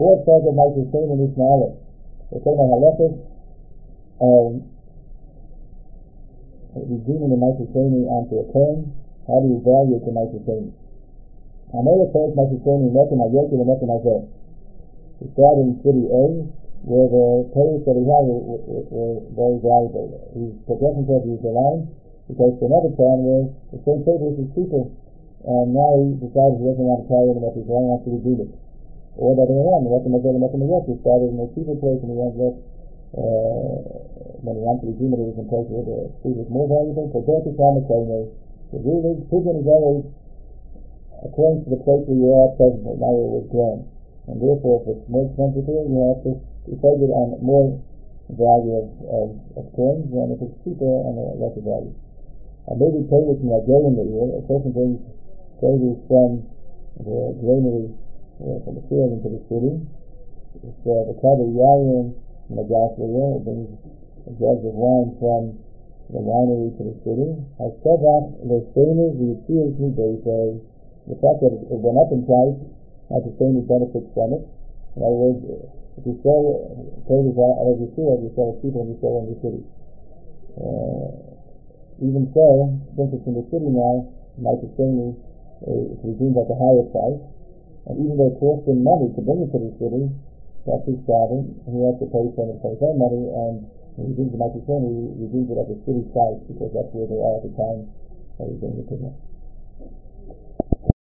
Fourth part of Ma'aser Sheni Nishma'alet. We're talking about halachas of redeeming the Ma'aser Sheni onto a coin. How do you value the Ma'aser Sheni? Hamela calls Ma'aser Sheni Mekim HaYoker and Mekim HaZeh. We started in city A, where the payers that he had were very valuable. He's progressing towards Yerushalayim. He goes to another town where the same purpose is cheaper, and now he decides he doesn't want to carry anymore. He wants to redeem it. Or the other way around, the Mekim HaZeh and Mekim HaYoker started in a cheaper place, and he ends up when he wants to redeem it, it was in place where the food was more valuable. For both the time, the rule is, pigeon is always according to the place where you are presently, now where it was grown. And therefore, if it's more expensive here, you have to decide it on more value of coins than if it's cheaper on a lesser value. And maybe produce from that grain in the year, a person brings produce from the granary from the field into the city. If the Kader Yarim in the Gasliya brings jugs of wine from the winery to the city, the fact that it went up in price has the same benefits from it. In other words, if you sell produce out of the field, you sell it cheaper than you sell in the city. Even so, since it's in the city now, Ma'aser Sheni is redeemed at a higher price, and even though it costs him money to bring it to the city, that's his problem, and he has to pay for it his own money, and when he redeems the Ma'aser Sheni, he redeems it at the city price, because that's where they are at the time that he's bringing it to them.